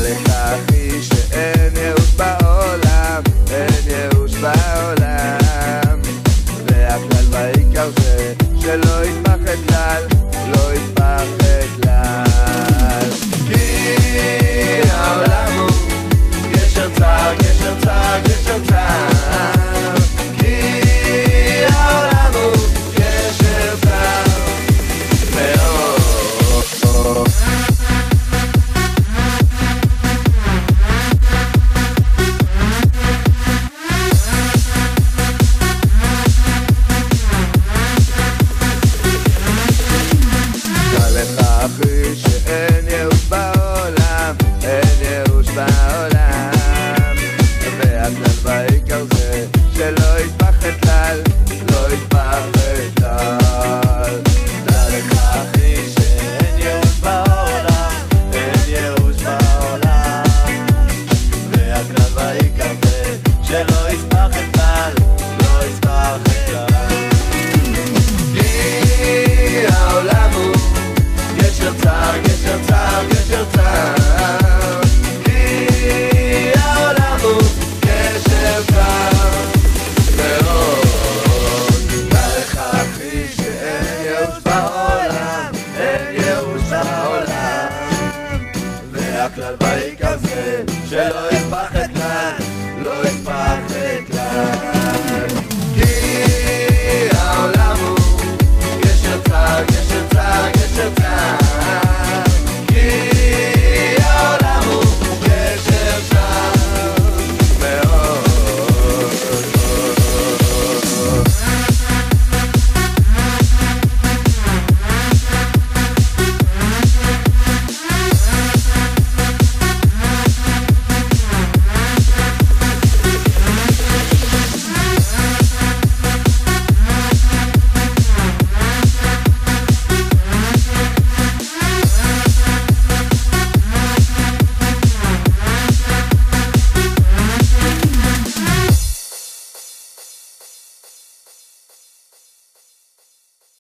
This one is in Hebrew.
לך אחי שאין ייאוש בעולם, אין ייאוש בעולם. והכלל בעיקר זה שלא יתפחד כלל, לא יתפחד כלל. כי העולם הוא גשר צר, גשר צר, גשר צר. כי העולם הוא גשר צר מאוד. אחי שאין ייאוש בעולם, אין ייאוש בעולם. והכלל בעיקר זה שלא יתפחד כלל, לא יתפחד כלל. דע לך אחי שאין ייאוש בעולם, אין ייאוש בעולם. והכלל בעיקר זה שלא יתפחד כלל, לא יתפחד כלל. כי העולם הוא גשר צר, גשר צר, גשר צר. כי העולם הוא גשר צר מאוד. דע לך אחי שאין ייאוש בעולם, אין ייאוש בעולם. והכלל בעיקר זה שלא יתפחד כלל, לא יתפחד כלל.